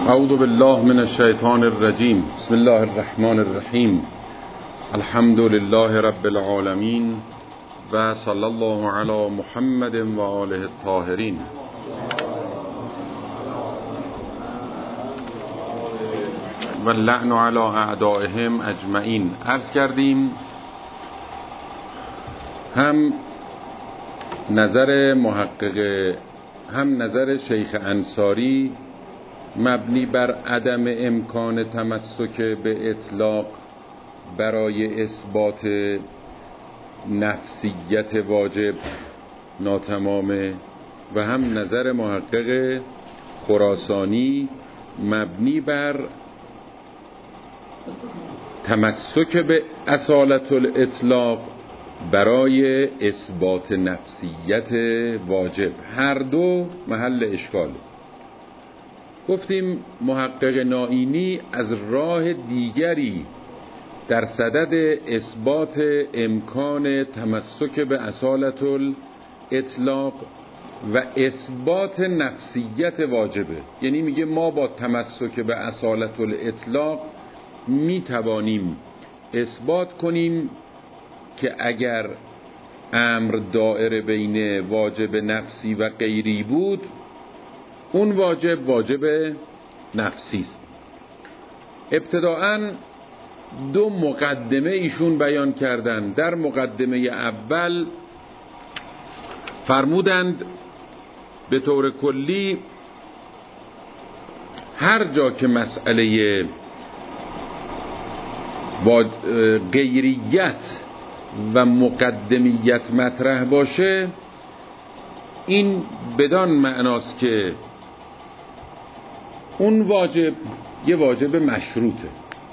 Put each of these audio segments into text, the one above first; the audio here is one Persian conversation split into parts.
اعوذ بالله من الشیطان الرجیم. بسم الله الرحمن الرحیم. الحمد لله رب العالمین و صلی الله علی محمد و آله الطاهرین. و اللعن علی اعدائهم اجمعین. عرض کردیم هم نظر محقق هم نظر شیخ انصاری مبنی بر عدم امکان تمسک به اطلاق برای اثبات نفسیت واجب ناتمامه و هم نظر محقق خراسانی مبنی بر تمسک به اصالت الاطلاق برای اثبات نفسیت واجب. هر دو محل اشکاله. گفتیم محقق نائینی از راه دیگری در صدد اثبات امکان تمسک به اصالت الاطلاق و اثبات نفسیت واجبه. یعنی میگه ما با تمسک به اصالت الاطلاق میتوانیم اثبات کنیم که اگر امر دائره بین واجب نفسی و غیری بود، اون واجب نفسی است. ابتداءً دو مقدمه ایشون بیان کردند. در مقدمه اول فرمودند به طور کلی هر جا که مسئله غیریت و مقدمیت مطرح باشه، این بدان معناست که اون واجب یه واجب مشروطه.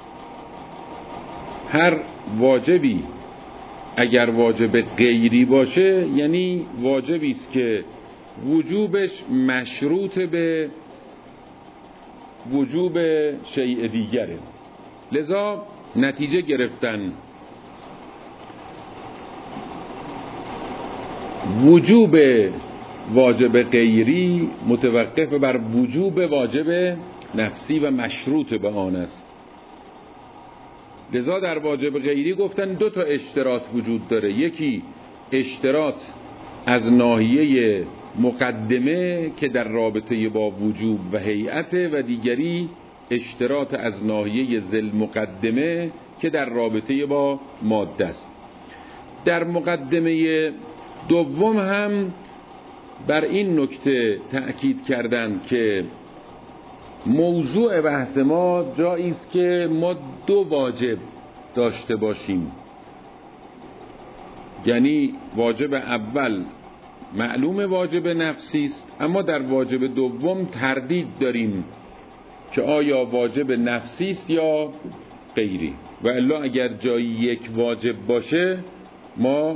هر واجبی اگر واجب غیری باشه یعنی واجبی است که وجوبش مشروط به وجوب شیء دیگره. لذا نتیجه گرفتن وجوب واجب غیری متوقف بر وجوب واجب نفسی و مشروط به آن است. لذا در واجب غیری گفتن دو تا اشتراط وجود داره. یکی اشتراط از ناحیه مقدمه که در رابطه با وجوب و هیئت، و دیگری اشتراط از ناحیه ذل مقدمه که در رابطه با ماده است. در مقدمه دوم هم بر این نکته تأکید کردند که موضوع بحث ما جایی است که ما دو واجب داشته باشیم. یعنی واجب اول معلوم واجب نفسی است، اما در واجب دوم تردید داریم که آیا واجب نفسی است یا غیری. و الا اگر جایی یک واجب باشه ما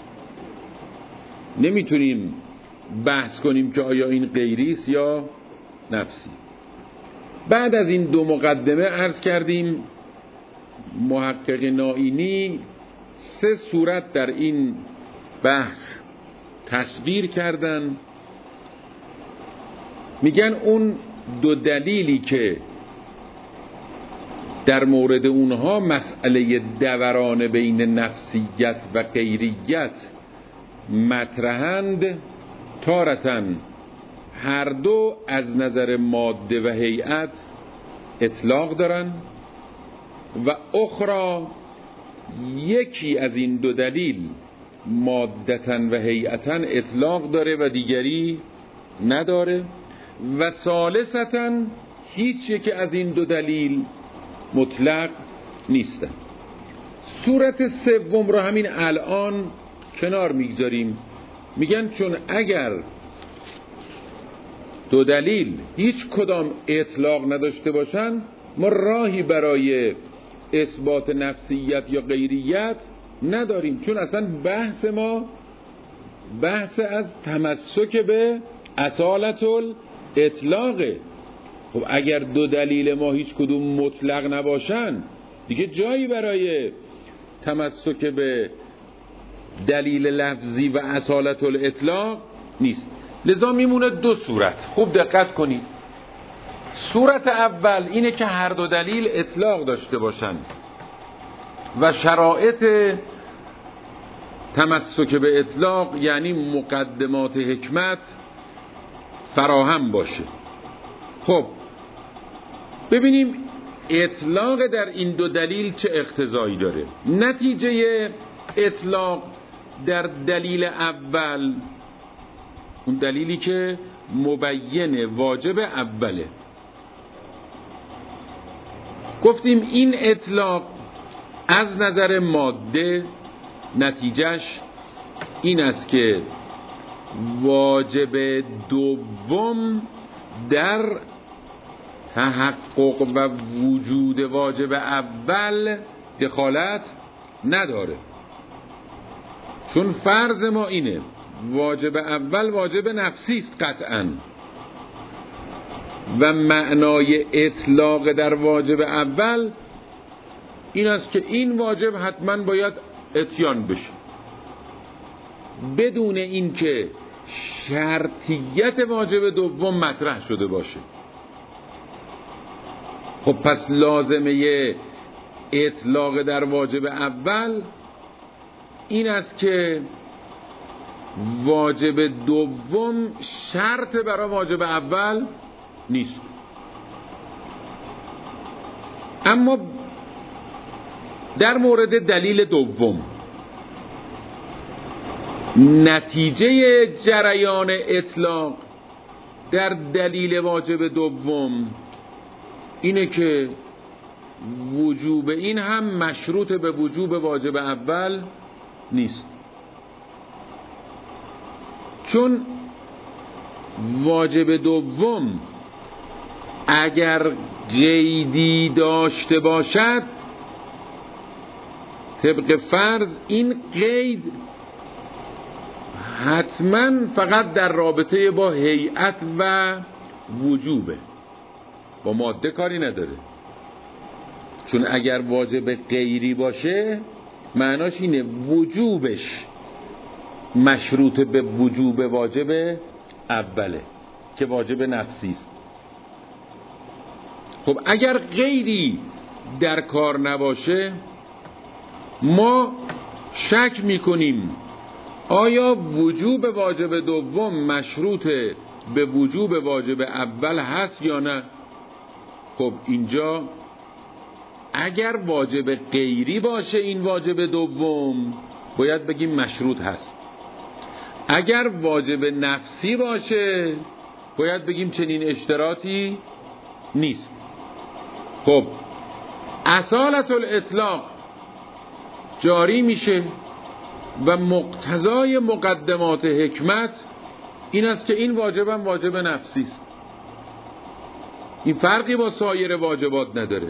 نمیتونیم بحث کنیم که آیا این غیری است یا نفسی. بعد از این دو مقدمه عرض کردیم محقق نائینی سه صورت در این بحث تصویر کردن. میگن اون دو دلیلی که در مورد اونها مسئله دوران بین نفسیت و غیریت مطرحند، تارةً هر دو از نظر ماده و هیئت اطلاق دارن و اخرى یکی از این دو دلیل مادةً و هیئتاً اطلاق داره و دیگری نداره، و ثالثتاً هیچ یکی از این دو دلیل مطلق نیستن. صورت سوم رو همین الان کنار میگذاریم. میگن چون اگر دو دلیل هیچ کدام اطلاق نداشته باشن، ما راهی برای اثبات نفسیت یا غیریت نداریم، چون اصلا بحث ما بحث از تمسک به اصالت الاطلاقه. خب اگر دو دلیل ما هیچ کدوم مطلق نباشن، دیگه جایی برای تمسک به دلیل لفظی و اصالت الاطلاق نیست. لذا میمونه دو صورت. خوب دقت کنید. صورت اول اینه که هر دو دلیل اطلاق داشته باشن و شرایط تمسک به اطلاق یعنی مقدمات حکمت فراهم باشه. خب ببینیم اطلاق در این دو دلیل چه اقتضایی داره. نتیجه اطلاق در دلیل اول، اون دلیلی که مبین واجب اوله، گفتیم این اطلاق از نظر ماده نتیجهش این است که واجب دوم در تحقق و وجود واجب اول دخالت نداره، چون فرض ما اینه واجب اول واجب نفسی است قطعاً و معنای اطلاق در واجب اول این است که این واجب حتما باید اتیان بشه بدون اینکه شرطیت واجب دوم مطرح شده باشه. خب پس لازمه اطلاق در واجب اول این است که واجب دوم شرط برای واجب اول نیست. اما در مورد دلیل دوم نتیجه جریان اطلاق در دلیل واجب دوم اینه که وجوب این هم مشروط به وجوب واجب اول نیست، چون واجب دوم اگر قیدی داشته باشد طبق فرض این قید حتما فقط در رابطه با هیئت و وجوبه، با ماده کاری نداره. چون اگر واجب غیری باشه معناش اینه وجوبش مشروط به وجوب واجب اوله که واجب نفسی است. خب اگر غیری در کار نباشه ما شک میکنیم آیا وجوب واجب دوم مشروط به وجوب واجب اول هست یا نه. خب اینجا اگر واجب غیری باشه این واجب دوم باید بگیم مشروط هست، اگر واجب نفسی باشه باید بگیم چنین اشتراطی نیست. خب اصالت الاطلاق جاری میشه و مقتضای مقدمات حکمت این است که این واجب هم واجب نفسی است، این فرقی با سایر واجبات نداره.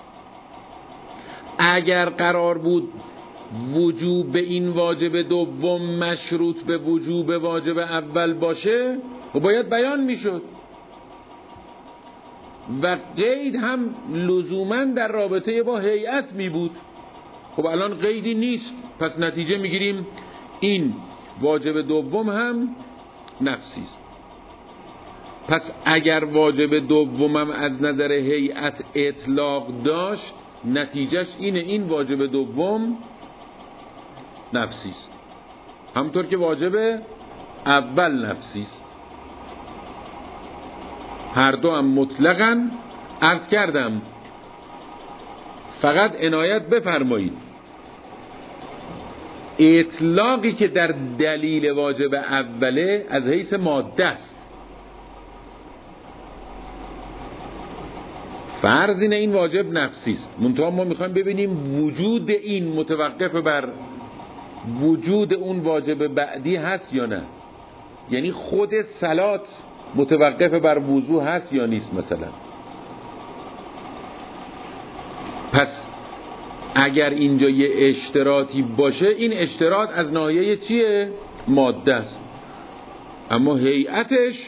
اگر قرار بود وجوب این واجب دوم مشروط به وجوب واجب اول باشه و باید بیان میشد و قید هم لزوما در رابطه با هیئت می بود. خب الان قیدی نیست، پس نتیجه میگیریم این واجب دوم هم نفسی است. پس اگر واجب دومم از نظر هیئت اطلاق داشت نتیجهش اینه این واجب دوم نفسی است، همطور که واجب اول نفسی است. هر دو هم مطلقاً عرض کردم. فقط عنایت بفرمایید اطلاقی که در دلیل واجب اوله از حیث ماده است. فرض اینه این واجب نفسی است، منتها ما میخوایم ببینیم وجود این متوقف بر وجود اون واجب بعدی هست یا نه. یعنی خود صلات متوقف بر وضو هست یا نیست مثلا. پس اگر اینجا یه اشتراطی باشه این اشتراط از ناحیه چیه؟ ماده است، اما هیئتش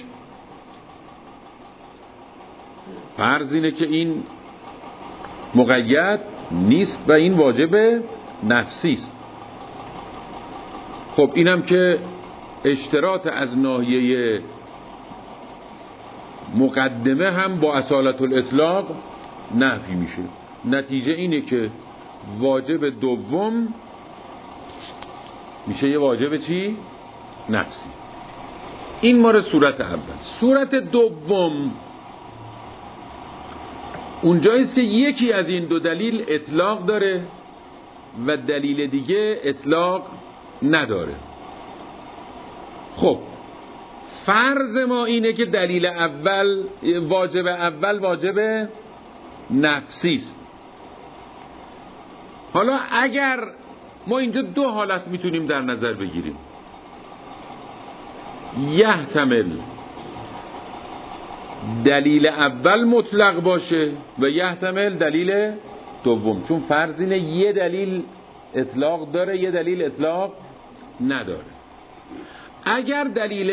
فرض اینه که این مقید نیست و این واجب نفسی است. خب اینم که اشتراط از ناحیه مقدمه هم با اصالت الاطلاق نفی میشه. نتیجه اینه که واجب دوم میشه یه واجب چی؟ نفسی. این ماره صورت اول. صورت دوم اونجاییست که یکی از این دو دلیل اطلاق داره و دلیل دیگه اطلاق نداره. خب فرض ما اینه که دلیل اول واجب نفسی است. حالا اگر ما اینجا دو حالت میتونیم در نظر بگیریم، یحتمل دلیل اول مطلق باشه و یحتمل دلیل دوم، چون فرض اینه یه دلیل اطلاق داره یه دلیل اطلاق نداره. اگر دلیل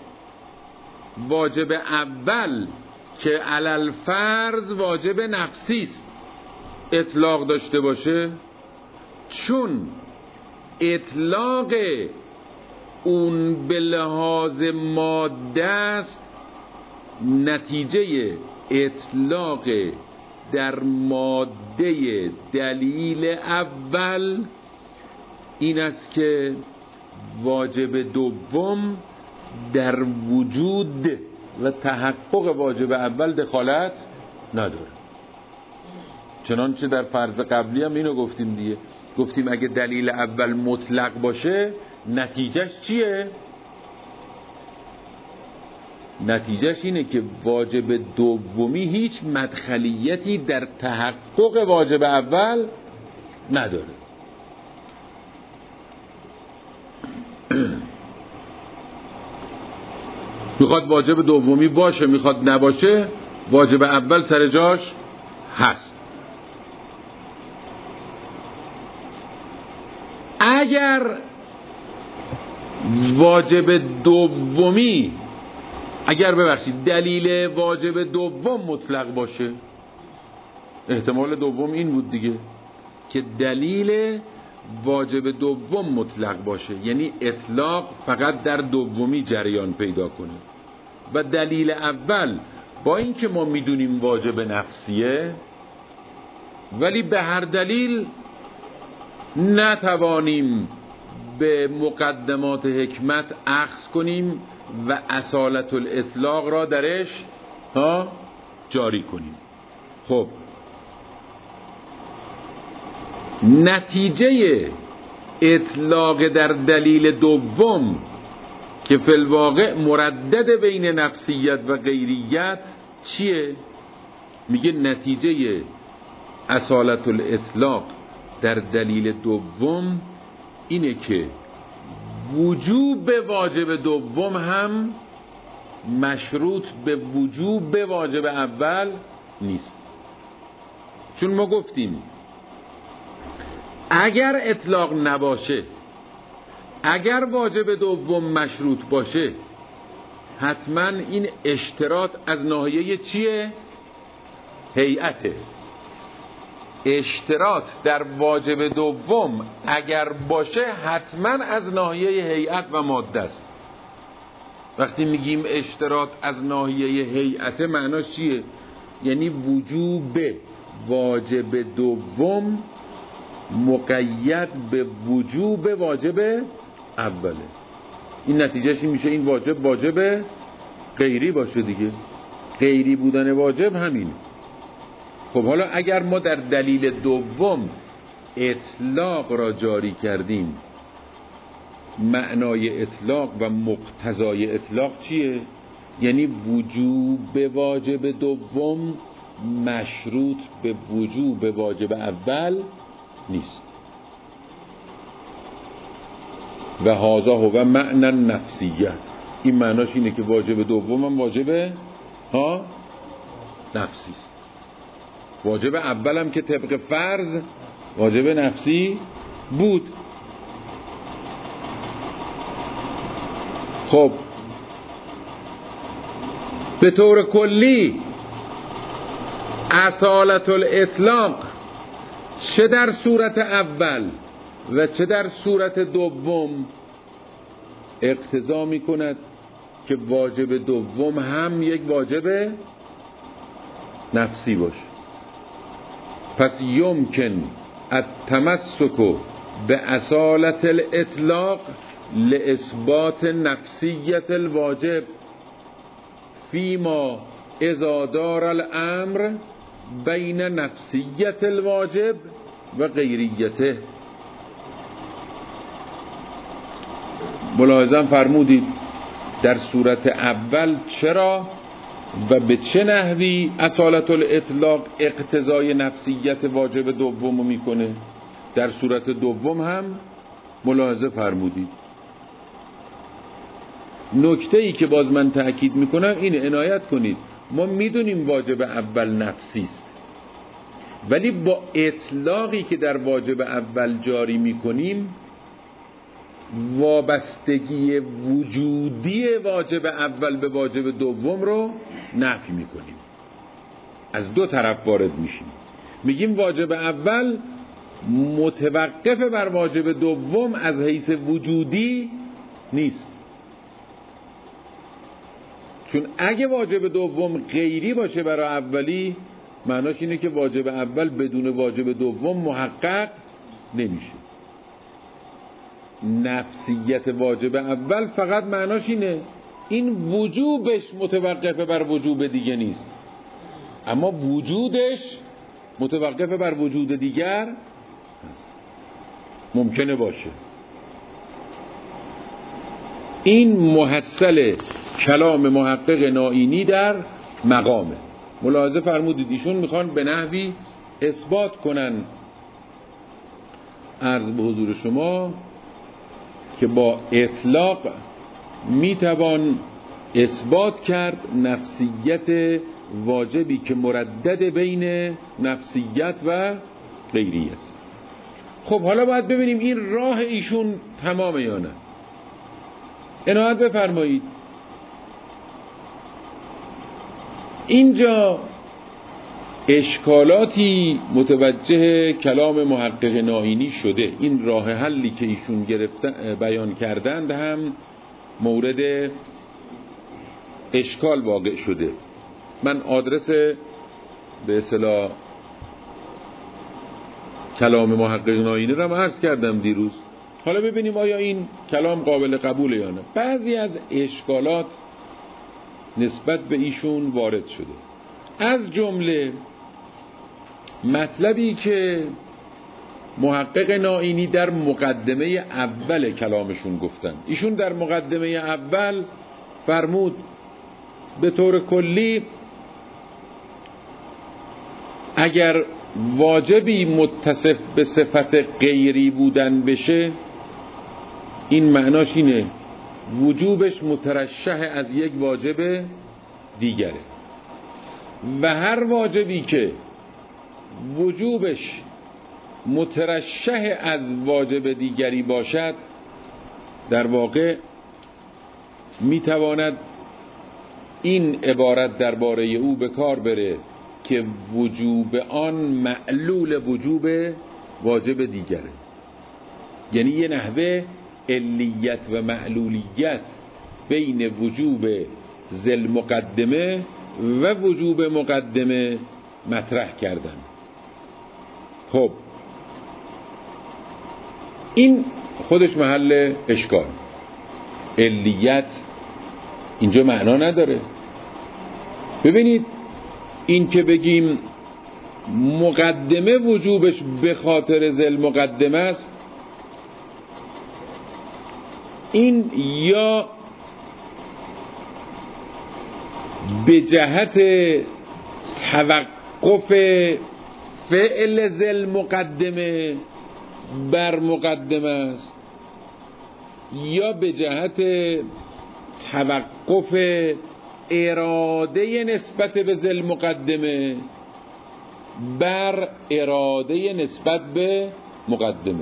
واجب اول که علل فرض واجب نفسی است اطلاق داشته باشه، چون اطلاق اون به لحاظ ماده است، نتیجه اطلاق در ماده دلیل اول این است که واجب دوم در وجود و تحقق واجب اول دخالت نداره. چنانچه در فرض قبلی هم اینو گفتیم دیگه، گفتیم اگه دلیل اول مطلق باشه نتیجهش چیه؟ نتیجهش اینه که واجب دومی هیچ مدخلیتی در تحقق واجب اول نداره. میخواد واجب دومی باشه میخواد نباشه، واجب اول سر جاش هست. اگر دلیل واجب دوم مطلق باشه، احتمال دوم این بود دیگه که دلیل واجب دوم مطلق باشه، یعنی اطلاق فقط در دومی جریان پیدا کنه و دلیل اول با اینکه ما میدونیم واجب نفسیه ولی به هر دلیل نتوانیم به مقدمات حکمت اخذ کنیم و اصالت الاطلاق را درش جاری کنیم. خب نتیجه اطلاق در دلیل دوم که فی الواقع مردد بین نفسیت و غیریت چیه؟ میگه نتیجه اصالت الاطلاق در دلیل دوم اینه که وجوب واجب دوم هم مشروط به وجوب واجب اول نیست. چون ما گفتیم اگر اطلاق نباشه، اگر واجب دوم مشروط باشه، حتما این اشتراط از ناحیه چیه؟ هیئته. اشتراط در واجب دوم اگر باشه حتما از ناحیه هیئت و ماده است. وقتی میگیم اشتراط از ناحیه هیئت معناش چیه؟ یعنی وجوب واجب دوم مقید به وجوب واجب اوله. این نتیجهش میشه این واجب غیری باشه دیگه. غیری بودن واجب همینه. خب حالا اگر ما در دلیل دوم اطلاق را جاری کردیم، معنای اطلاق و مقتضای اطلاق چیه؟ یعنی وجوب واجب دوم مشروط به وجوب واجب اول نیست. و هذا هو معنی نفسیه. این معناش اینه که واجب دوم هم واجب نفسی است. واجب اولم که طبق فرض واجب نفسی بود. خب به طور کلی اصالت الاطلاق چه در صورت اول و چه در صورت دوم اقتضا می کند که واجب دوم هم یک واجب نفسی باشه. پس یمکن التمسک به اصالت الاطلاق لاثبات نفسیت الواجب فیما اذا دار الامر بین نفسیت الواجب و غیریته. ملاحظه فرمودید در صورت اول چرا و به چه نحوی اصالت الاطلاق اقتضای نفسیت واجب دوم میکنه، در صورت دوم هم ملاحظه فرمودید. نکته ای که باز من تأکید میکنم اینه، عنایت کنید، ما میدونیم واجب اول نفسی است، ولی با اطلاقی که در واجب اول جاری میکنیم وابستگی وجودی واجب اول به واجب دوم رو نفی میکنیم. از دو طرف وارد میشیم، میگیم واجب اول متوقف بر واجب دوم از حیث وجودی نیست، چون اگه واجب دوم غیری باشه برای اولی معناش اینه که واجب اول بدون واجب دوم محقق نمیشه. نفسیت واجب اول فقط معناش اینه این وجوبش متوقف بر وجوب دیگه نیست، اما وجودش متوقف بر وجود دیگر هست. ممکنه باشه. این محصل کلام محقق نائینی در مقامه. ملاحظه فرمودید ایشون میخوان به نحوی اثبات کنن، عرض به حضور شما، که با اطلاق میتوان اثبات کرد نفسیت واجبی که مردد بین نفسیت و غیریت. خب حالا باید ببینیم این راه ایشون تمامه یا نه. عنایت بفرمایید، اینجا اشکالاتی متوجه کلام محقق نائینی شده. این راه حلی که ایشون بیان کردند هم مورد اشکال واقع شده. من آدرس به اصطلاح کلام محقق نائینی را عرض کردم دیروز. حالا ببینیم آیا این کلام قابل قبوله یا نه. بعضی از اشکالات نسبت به ایشون وارد شده، از جمله مطلبی که محقق نائینی در مقدمه اول کلامشون گفتن. ایشون در مقدمه اول فرمود به طور کلی اگر واجبی متصف به صفت غیری بودن بشه، این معناش اینه وجوبش مترشح از یک واجب دیگره، و هر واجبی که وجوبش مترشح از واجب دیگری باشد در واقع میتواند این عبارت درباره او به کار بره که وجوب آن معلول وجوب واجب دیگره. یعنی یه نحوه علیت و معلولیت بین وجوب ذل مقدمه و وجوب مقدمه مطرح کردن. خب این خودش محل اشکال. علیت اینجا معنا نداره. ببینید این که بگیم مقدمه وجوبش به خاطر ذل مقدمه است، این یا به جهت توقف فعل ذل مقدمه بر مقدمه است، یا به جهت توقف اراده نسبت به ذل مقدمه بر اراده نسبت به مقدمه.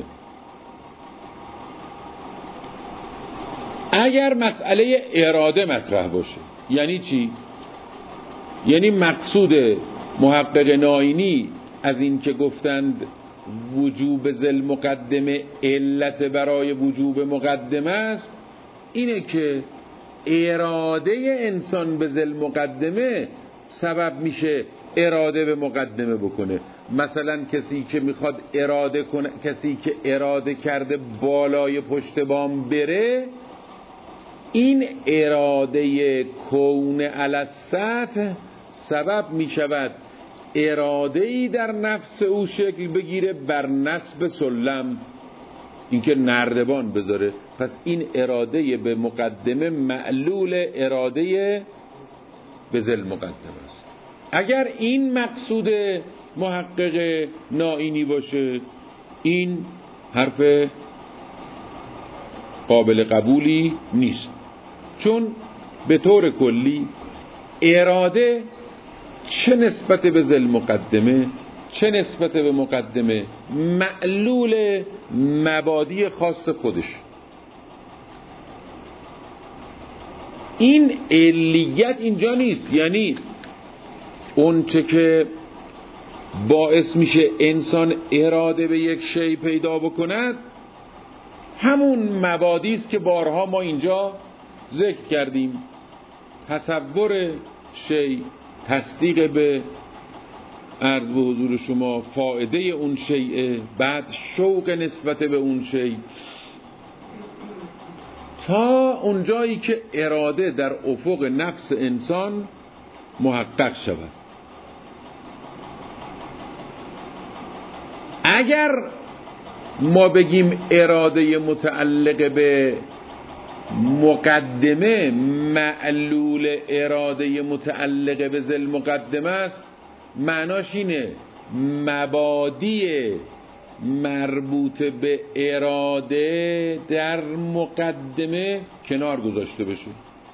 اگر مسئله اراده مطرح باشه یعنی چی؟ یعنی مقصود محقق نائینی از این که گفتند وجوب ذل مقدمه علت برای وجوب مقدمه است اینه که اراده انسان به ذل مقدمه سبب میشه اراده به مقدمه بکنه. مثلا کسی که میخواد اراده کنه، کسی که اراده کرده بالای پشت بام بره، این اراده کون علی السطح سبب میشود اراده‌ای در نفس او شکل بگیره بر نصب سلم، اینکه نردبان بذاره. پس این اراده به مقدمه معلول اراده به ذل مقدمه است. اگر این مقصود محقق نائینی باشه، این حرف قابل قبولی نیست، چون به طور کلی اراده چه نسبت به ذل مقدمه چه نسبت به مقدمه معلول مبادی خاص خودش. این علیت اینجا نیست، یعنی اون چه که باعث میشه انسان اراده به یک شی پیدا بکند همون مبادی است که بارها ما اینجا ذکر کردیم: تصور شی، تصدیق به عرض به حضور شما فائده اون شیء، بعد شوق نسبت به اون شی، تا اون جایی که اراده در افق نفس انسان محقق شود. اگر ما بگیم اراده متعلق به مقدمه معلول اراده متعلق به ذل مقدمه است، معناش اینه مبادی مربوط به اراده در مقدمه کنار گذاشته بشه.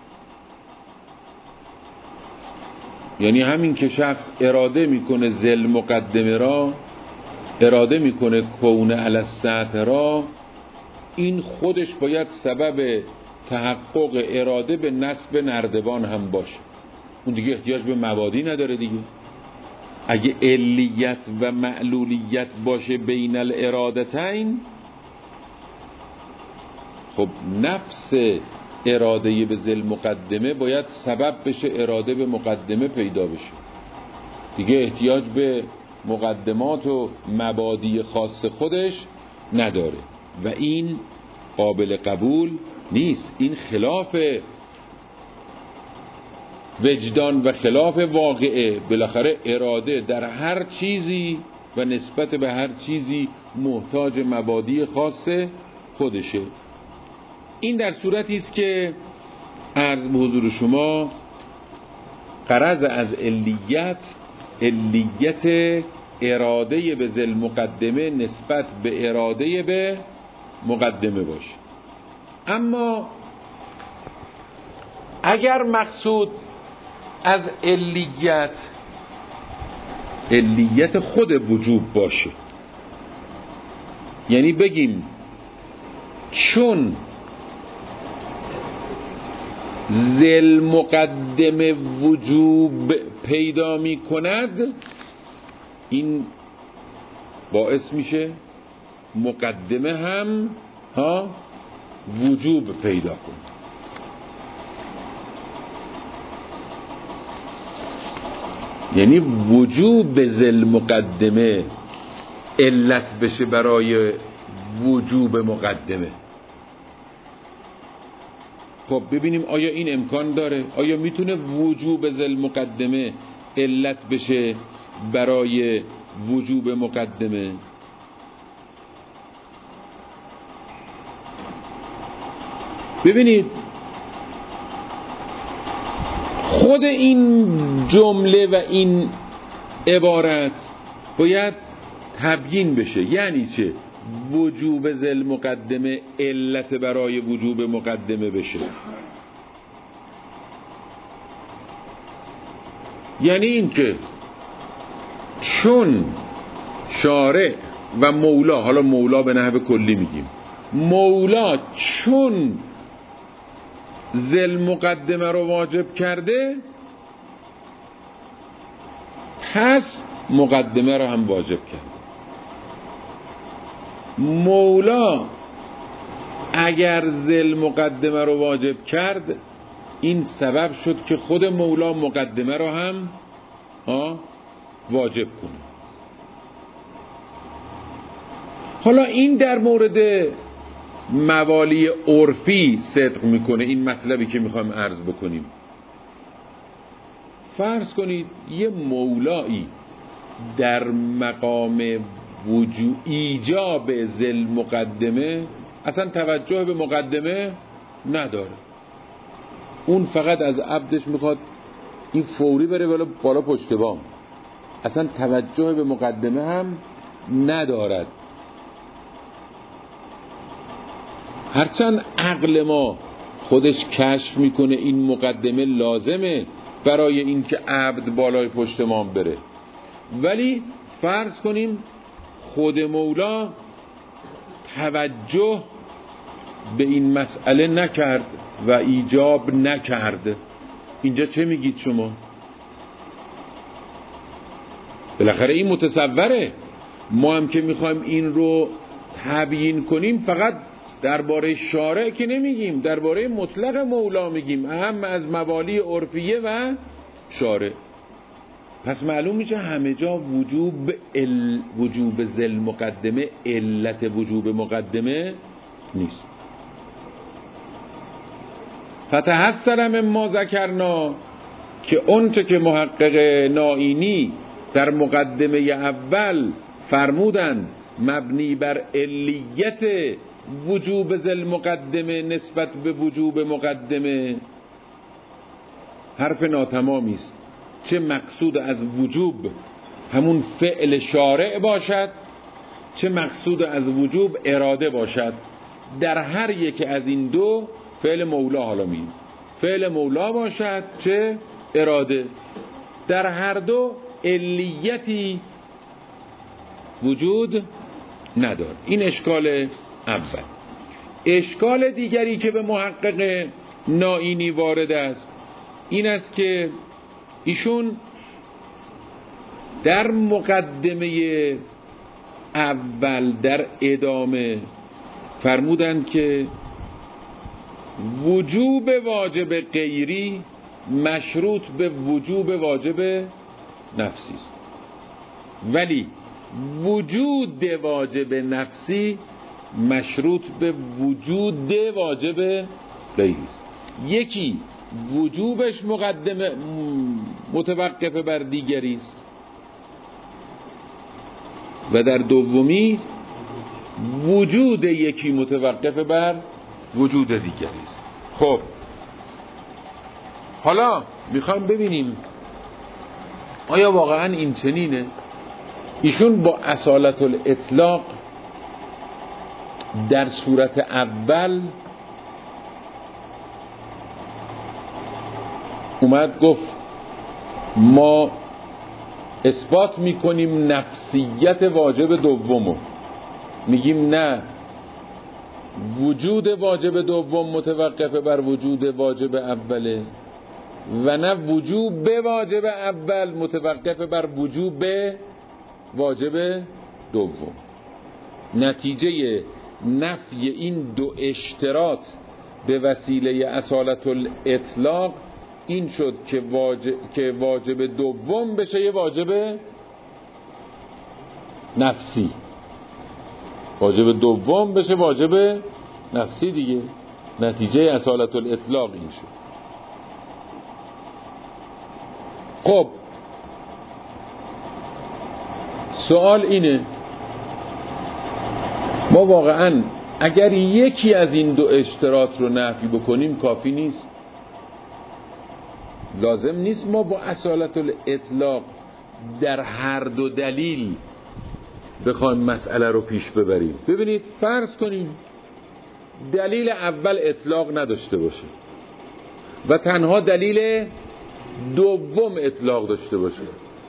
یعنی همین که شخص اراده میکنه ذل مقدمه را، اراده میکنه کون علی السطح را، این خودش باید سبب تحقق اراده به نصب نردبان هم باشه. اون دیگه احتیاج به مبادی نداره دیگه. اگه علیت و معلولیت باشه بین الارادتین، خب نفس اراده به ذل مقدمه باید سبب بشه اراده به مقدمه پیدا بشه. دیگه احتیاج به مقدمات و مبادی خاص خودش نداره و این قابل قبول نیست. این خلاف وجدان و خلاف واقعه. بالاخره اراده در هر چیزی و نسبت به هر چیزی محتاج مبادی خاص خودشه. این در صورتی است که عرض به حضور شما غرض از علیت اراده به ذل مقدمه نسبت به اراده به مقدمه باشه. اما اگر مقصود از علیت خود وجوب باشه، یعنی بگیم چون ذل مقدمه وجوب پیدا می کند، این باعث میشه مقدمه هم وجوب پیدا کنه. یعنی وجوب ذل مقدمه علت بشه برای وجوب مقدمه. خب ببینیم آیا این امکان داره؟ آیا میتونه وجوب ذل مقدمه علت بشه برای وجوب مقدمه؟ ببینید خود این جمله و این عبارت باید تبیین بشه. یعنی چه وجوب ذل مقدمه علت برای وجوب مقدمه بشه؟ یعنی این که چون شارع و مولا، حالا مولا به نحو کلی میگیم، مولا چون ذل مقدمه رو واجب کرده، پس مقدمه رو هم واجب کرد. مولا اگر ذل مقدمه رو واجب کرد، این سبب شد که خود مولا مقدمه را هم واجب کنه. حالا این در مورد موالی عرفی صدق میکنه، این مطلبی که میخوایم عرض بکنیم. فرض کنید یه مولایی در مقام ایجاب ذل مقدمه اصلا توجه به مقدمه نداره، اون فقط از عبدش میخواد این فوری بره بالا پشت بام، اصلا توجه به مقدمه هم ندارد. هرچند عقل ما خودش کشف میکنه این مقدمه لازمه برای اینکه عبد بالای پشت ما بره، ولی فرض کنیم خود مولا توجه به این مسئله نکرد و ایجاب نکرد. اینجا چه میگید شما؟ بالاخره این متصوره، ما هم که میخوایم این رو تبیین کنیم فقط درباره شارع که نمیگیم، درباره مطلق مولا میگیم، اهم از موالی عرفیه و شارع. پس معلوم میشه همه جا وجوب ذل مقدمه علت وجوب مقدمه نیست. فتحسر مما ذکرنا، که اونچه که محقق نائینی در مقدمه اول فرمودن مبنی بر علیت وجوب ذل مقدمه نسبت به وجوب مقدمه حرف ناتمامی است. چه مقصود از وجوب همون فعل شارع باشد، چه مقصود از وجوب اراده باشد، در هر یک از این دو فعل مولا، حالا میگیم فعل مولا باشد چه اراده، در هر دو علیتی وجود ندارد. این اشکال اول. اشکال دیگری که به محقق نائینی وارد است این است که ایشون در مقدمه اول در ادامه فرمودند که وجوب واجب غیری مشروط به وجوب واجب نفسی است، ولی وجود واجب نفسی مشروط به وجود واجب غیری است. یکی وجوبش مقدمه متوقف بر دیگری است و در دومی وجود یکی متوقف بر وجود دیگری است. خب حالا میخوام ببینیم آیا واقعا این چنینه؟ ایشون با اصالت الاطلاق در صورت اول اومد گفت ما اثبات میکنیم نفسیت واجب دومو، میگیم نه وجود واجب دوم متوقف بر وجود واجب اوله و نه وجوب به واجب اول متوقف بر وجوب به واجب دوم. نتیجه نفی این دو اشتراط به وسیله اصالت الاطلاق این شد که واجب دوم بشه یه واجب نفسی، واجب دوم بشه واجب نفسی دیگه. نتیجه اصالت الاطلاق این شد. خب سوال اینه ما واقعا اگر یکی از این دو اشتراط رو نفی بکنیم کافی نیست؟ لازم نیست ما با اصالت الاطلاق در هر دو دلیل بخوایم مسئله رو پیش ببریم؟ ببینید فرض کنیم دلیل اول اطلاق نداشته باشه و تنها دلیل دوم اطلاق داشته باشه،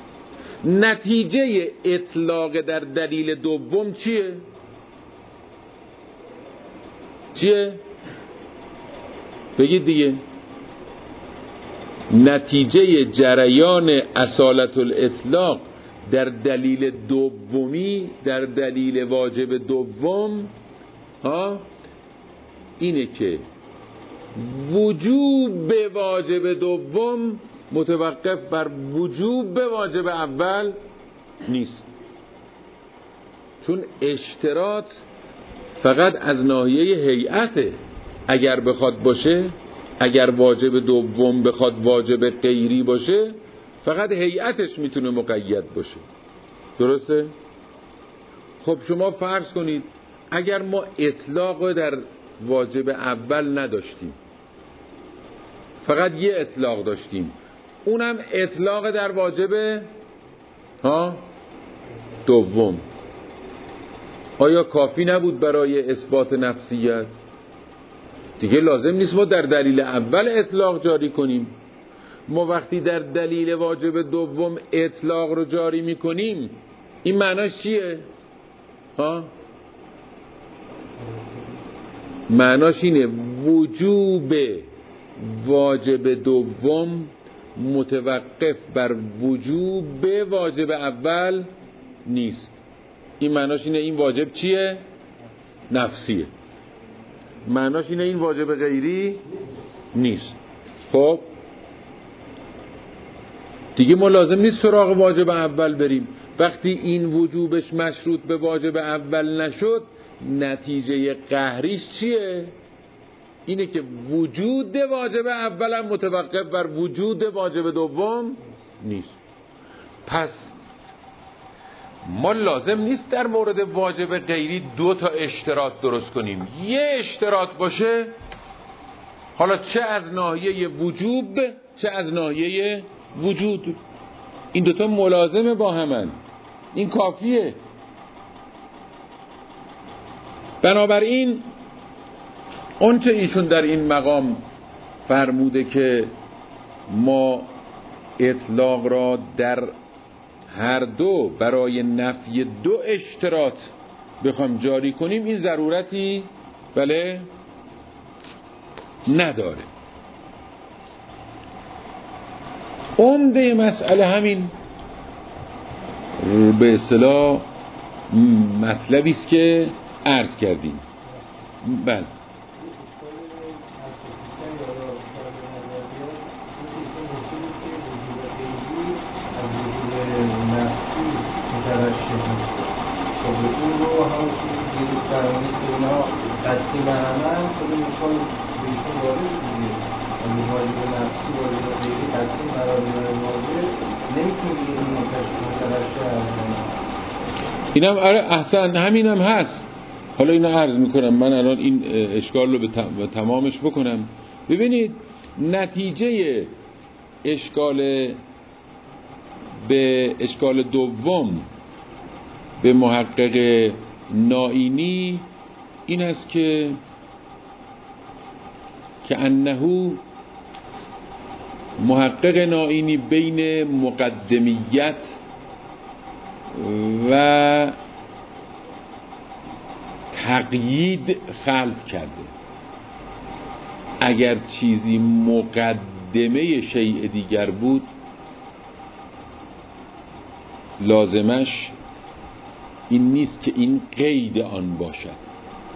نتیجه اطلاق در دلیل دوم چیه؟ بگید دیگه. نتیجه جریان اصالت الاطلاق در دلیل دومی، در دلیل واجب دوم اینه که وجوب واجب دوم متوقف بر وجوب واجب اول نیست، چون اشتراط فقط از ناحیه هیئته. اگر بخواد باشه، اگر واجب دوم بخواد واجب غیری باشه، فقط هیئتش میتونه مقید باشه. درسته؟ خب شما فرض کنید اگر ما اطلاق در واجب اول نداشتیم، فقط یه اطلاق داشتیم، اونم اطلاق در واجب دوم، آیا کافی نبود برای اثبات نفسیت؟ دیگه لازم نیست ما در دلیل اول اطلاق جاری کنیم. ما وقتی در دلیل واجب دوم اطلاق رو جاری میکنیم، این معناش چیه؟ معناش اینه وجوب واجب دوم متوقف بر وجوب واجب اول نیست. این معناش اینه این واجب چیه؟ نفسیه. معناش اینه این واجب غیری نیست. خب دیگه ما لازم نیست سراغ واجب اول بریم. وقتی این وجوبش مشروط به واجب اول نشد، نتیجه قهریش چیه؟ اینه که وجود واجب اول هم متوقف بر وجود واجب دوم نیست. پس ما لازم نیست در مورد واجب غیری 2 تا اشتراط درست کنیم. یه اشتراط باشه، حالا چه از ناحیه وجوب چه از ناحیه وجود، این 2 تا ملازمه با همن، این کافیه. بنابراین اونچه ایشون در این مقام فرموده که ما اطلاق را در هر دو برای نفی 2 اشتراط بخوام جاری کنیم، این ضرورتی بله نداره. عمده مسئله همین به اصطلاح مطلبی است که عرض کردیم. بله قسیم عمل خود میخوای بیشون وارد دیگه واجب نفسی واجب غیری قسیم قرار میاره واجب نمیتونی دیگه این مترشه اینم احسن همینم هست. حالا اینو عرض میکنم، من الان این اشکال رو به تمامش بکنم. ببینید نتیجه اشکال دوم به محقق نائینی این است که انه محقق نائینی بین مقدمیت و تقیید خلط کرده. اگر چیزی مقدمه شیء دیگر بود، لازمش این نیست که این قید آن باشد.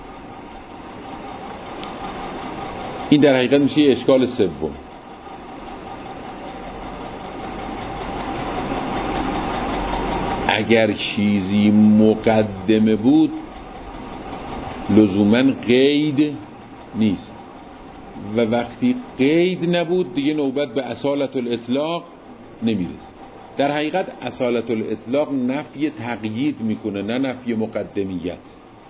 این در حقیقت میشه اشکال سوم. اگر چیزی مقدمه بود، لزوماً قید نیست، و وقتی قید نبود دیگه نوبت به اصالت الاطلاق نمیرسه. در حقیقت اصالت الاطلاق نفی تقیید میکنه، نه نفی مقدمیت.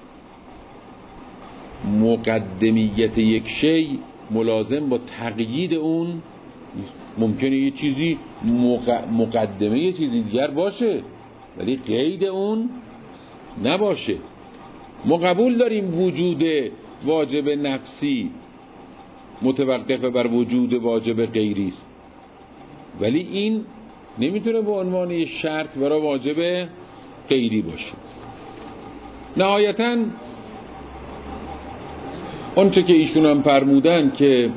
مقدمیت یک شی ملازم با تقیید اون. ممکنه یه چیزی مقدمه یه چیزی دیگر باشه ولی قید اون نباشه. ما قبول داریم وجود واجب نفسی متوقف بر وجود واجب غیری است، ولی این نمیتونه به عنوان یه شرط برای واجب غیری باشه. نهایتاً اونچه که ایشون هم فرمودن که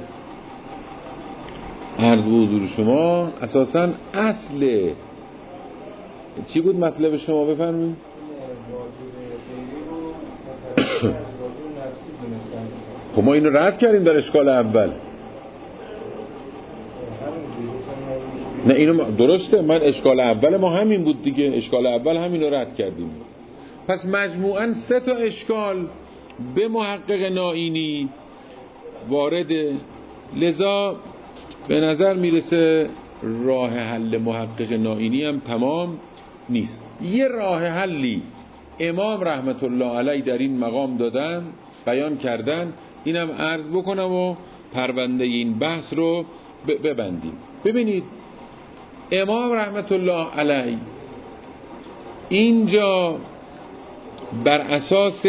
عرض به حضور شما اساساً اصل چی بود مطلب شما بفرمایید؟ خب ما اینو رد کردیم در اشکال اول. نه اینو درسته، من اشکال اول ما همین بود دیگه، اشکال اول همینو رد کردیم. پس مجموعاً 3 تا اشکال به محقق نائینی وارده. لذا به نظر میرسه راه حل محقق نائینی هم تمام نیست. یه راه حلی امام رحمت الله علیه در این مقام دادن، بیان کردن، اینم عرض بکنم و پرونده این بحث رو ببندیم. ببینید امام رحمت الله علیه اینجا بر اساس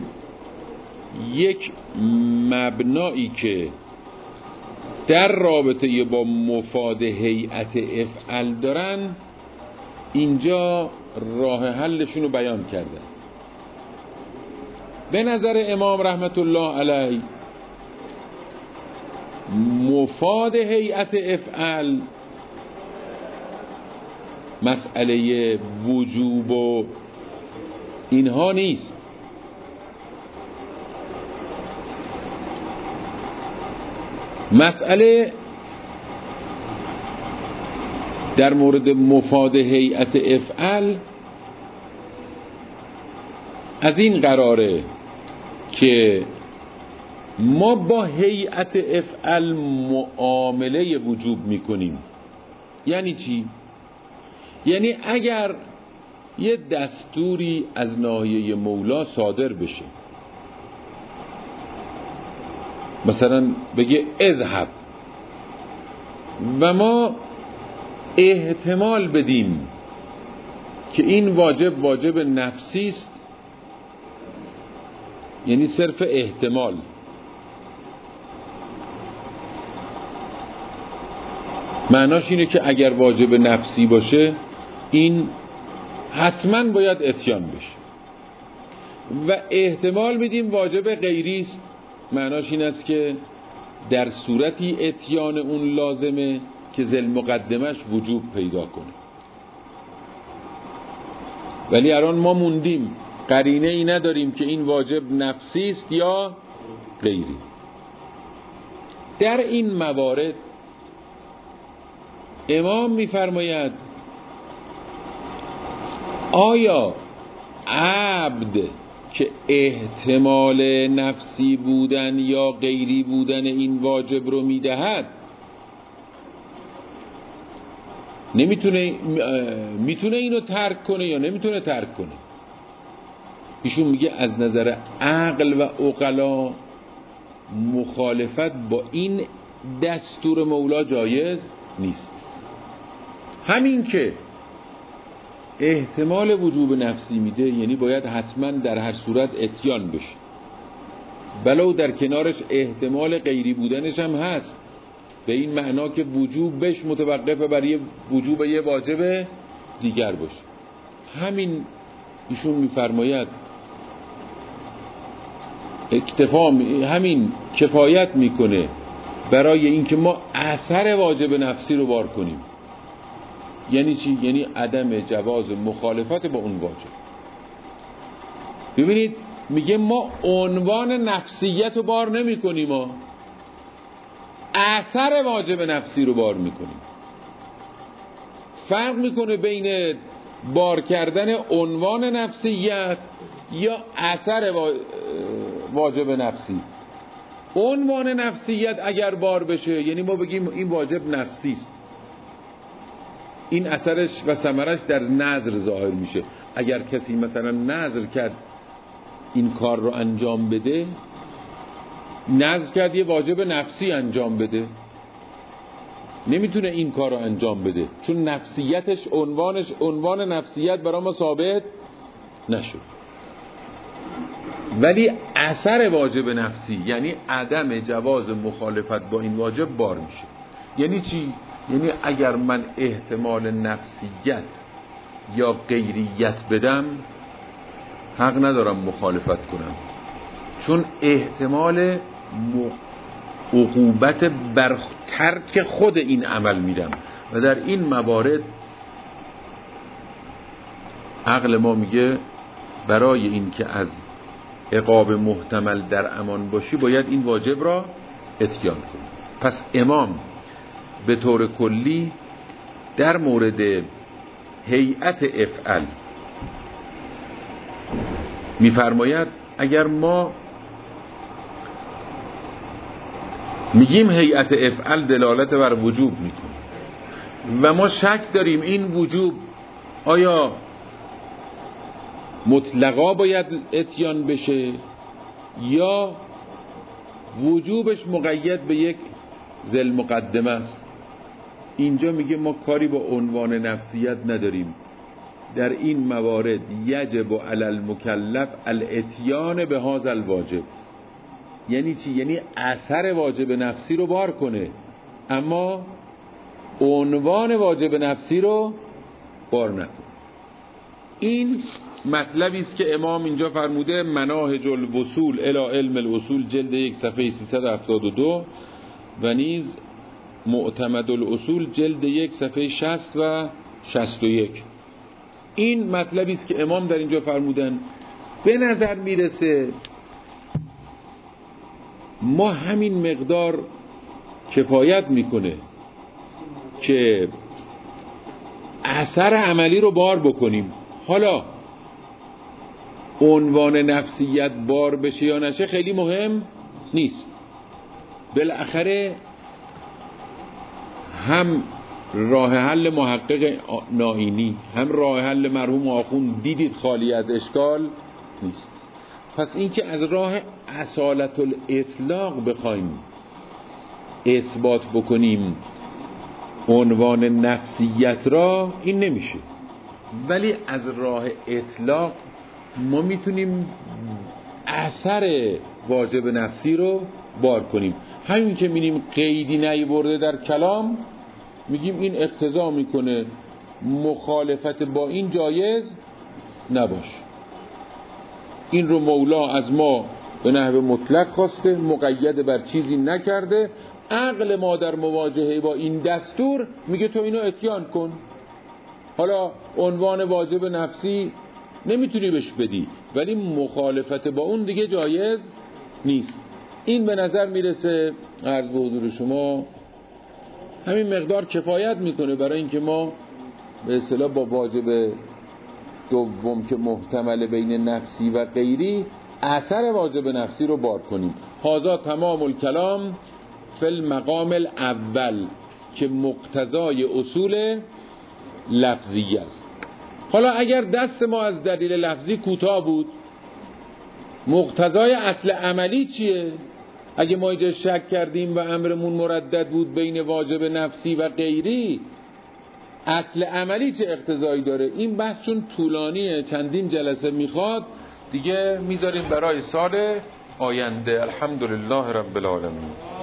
یک مبنایی که در رابطه با مفاد هیئت افعل دارن، اینجا راه حلشون رو بیان کردن. به نظر امام رحمت الله علیه مفاد هیئت افعل مسئله وجوب و اینها نیست. مسئله در مورد مفاد هیئت افعل از این قراره که ما با هیئت افعل معامله وجوب میکنیم. یعنی چی؟ یعنی اگر یه دستوری از ناحیه مولا صادر بشه، مثلا بگه اذهب، و ما احتمال بدیم که این واجب نفسی است، یعنی صرف احتمال، معناش اینه که اگر واجب نفسی باشه این حتما باید اتیان بشه، و احتمال میدیم واجب غیری است، معناش این است که در صورتی اتیان اون لازمه که ذل مقدمش وجوب پیدا کنه. ولی الان ما موندیم، قرینه ای نداریم که این واجب نفسی است یا غیری. در این موارد امام میفرماید آیا عبد که احتمال نفسی بودن یا غیری بودن این واجب رو میدهد میتونه اینو ترک کنه یا نمیتونه ترک کنه؟ ایشون میگه از نظر عقل و عقلا مخالفت با این دستور مولا جایز نیست. همین که احتمال وجوب نفسی میده، یعنی باید حتما در هر صورت اتیان بشه، ولو در کنارش احتمال غیری بودنش هم هست، به این معنا که وجوبش متوقف بر وجوب یه واجب دیگر باشه. همین ایشون میفرماید همین کفایت میکنه برای اینکه ما اثر واجب نفسی رو بار کنیم. یعنی چی؟ یعنی عدم جواز مخالفت با اون واجب. ببینید میگه ما عنوان نفسیت رو بار نمی کنیم، ما اثر واجب نفسی رو بار میکنیم. فرق میکنه بین بار کردن عنوان نفسیت یا اثر واجب نفسی. عنوان نفسیت اگر بار بشه یعنی ما بگیم این واجب نفسی است، این اثرش و ثمرش در نذر ظاهر میشه. اگر کسی مثلا نذر کرد این کار رو انجام بده، نذر کرد یه واجب نفسی انجام بده، نمیتونه این کار رو انجام بده چون نفسیتش عنوان نفسیت برای ما ثابت نشد. ولی اثر واجب نفسی یعنی عدم جواز مخالفت با این واجب بار میشه. یعنی چی؟ یعنی اگر من احتمال نفسیت یا غیریت بدم حق ندارم مخالفت کنم، چون احتمال عقوبت بر ترک خود این عمل میدم، و در این موارد عقل ما میگه برای این که از عقاب محتمل در امان باشی باید این واجب را اتیان کنی. پس امام به طور کلی در مورد هیئت افعل میفرماید اگر ما میگیم هیئت افعل دلالت بر وجوب میکنه و ما شک داریم این وجوب آیا مطلقا باید اتیان بشه یا وجوبش مقید به یک ذل مقدمه است، اینجا میگه ما کاری با عنوان نفسیت نداریم. در این موارد یجب علی المکلف الاتیان به هذا الواجب. یعنی چی؟ یعنی اثر واجب نفسی رو بار کنه اما عنوان واجب نفسی رو بار نکنه. این مطلبی است که امام اینجا فرموده مناهج الوصول الی علم الاصول جلد 1 صفحه 372 و نیز معتمد الاصول جلد 1 صفحه 60 و 61. این مطلبی است که امام در اینجا فرمودن. به نظر میرسه ما همین مقدار کفایت میکنه که اثر عملی رو بار بکنیم. حالا عنوان نفسیت بار بشه یا نشه خیلی مهم نیست. بالاخره هم راه حل محقق نائینی هم راه حل مرحوم آخوند دیدید خالی از اشکال نیست. پس این که از راه اصالت الاطلاق بخوایم اثبات بکنیم عنوان نفسیت را این نمیشه، ولی از راه اطلاق ما میتونیم اثر واجب نفسی رو بار کنیم. همین که می‌بینیم قیدی نیورده در کلام میگیم این اقتضا میکنه مخالفت با این جایز نباش. این رو مولا از ما به نحو مطلق خواسته، مقید بر چیزی نکرده. عقل ما در مواجهه با این دستور میگه تو اینو اتیان کن. حالا عنوان واجب نفسی نمیتونی بهش بدی ولی مخالفت با اون دیگه جایز نیست. این به نظر میرسه عرض به حضور شما همین مقدار کفایت میکنه برای اینکه ما به اصطلاح با واجب دوم که محتمل بین نفسی و غیری اثر واجب نفسی رو بار کنیم. هذا تمام الکلام فی المقام الاول که مقتضای اصول لفظی است. حالا اگر دست ما از دلیل لفظی کوتاه بود مقتضای اصل عملی چیه؟ اگه ما اینجا شک کردیم و امرمون مردد بود بین واجب نفسی و غیری، اصل عملی چه اقتضایی داره؟ این بحث چون طولانیه چندین جلسه میخواد دیگه میذاریم برای سال آینده. الحمدلله رب العالمین.